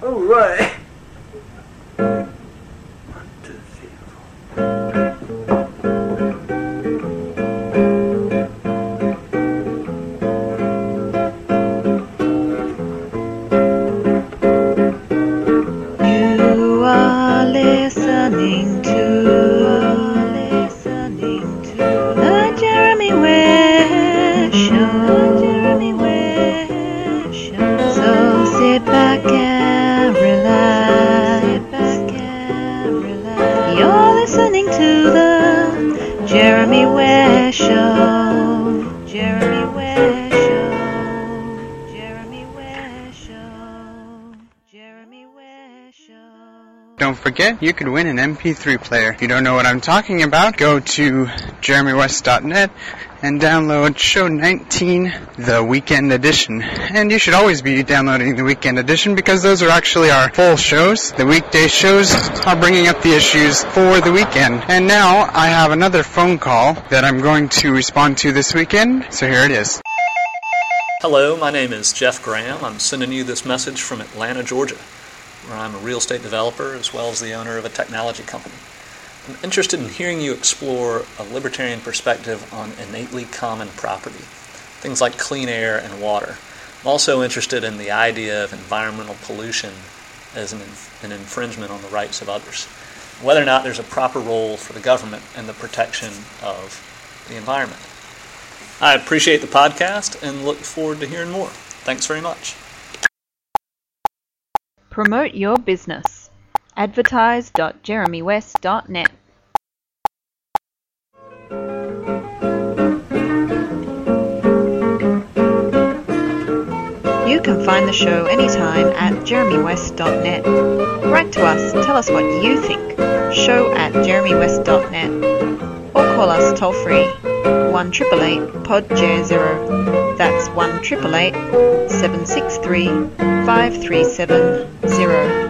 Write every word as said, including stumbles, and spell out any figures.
All right. One, two, three, You are listening to, listening to the Jeremy West Show. Jeremy West Show. So sit back and relax. Sit back and relax. You're listening to the Jeremy West Show. Jeremy West Show. Jeremy West Show. Jeremy West Show. Don't forget, you could win an M P three player. If you don't know what I'm talking about, go to jeremy west dot net and download Show nineteen, the Weekend Edition. And you should always be downloading the Weekend Edition because those are actually our full shows. The weekday shows are bringing up the issues for the weekend. And now I have another phone call that I'm going to respond to this weekend, so here it is. Hello, my name is Jeff Graham. I'm sending you this message from Atlanta, Georgia, where I'm a real estate developer as well as the owner of a technology company. I'm interested in hearing you explore a libertarian perspective on innately common property, things like clean air and water. I'm also interested in the idea of environmental pollution as an, an infringement on the rights of others, whether or not there's a proper role for the government in the protection of the environment. I appreciate the podcast and look forward to hearing more. Thanks very much. Promote your business. advertise dot jeremy west dot net. You can find the show anytime at jeremy west dot net. Write to us, tell us what you think. Show at jeremy west dot net. Or call us toll free one eight eight eight pod j zero. That's one eight eight eight seven six three five three seven zero.